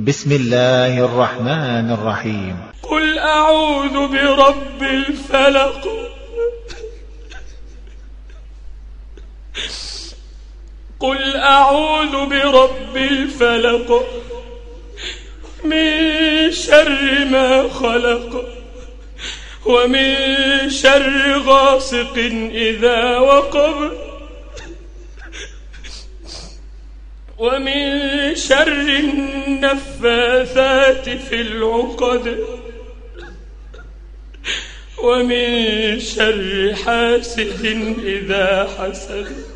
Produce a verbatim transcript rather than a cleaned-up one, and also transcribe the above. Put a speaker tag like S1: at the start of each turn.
S1: بسم الله الرحمن الرحيم.
S2: قل أعوذ برب الفلق قل أعوذ برب الفلق من شر ما خلق ومن شر غاسق إذا وقب ومن شر النفاثات في العقد ومن شر حاسد إذا حسد.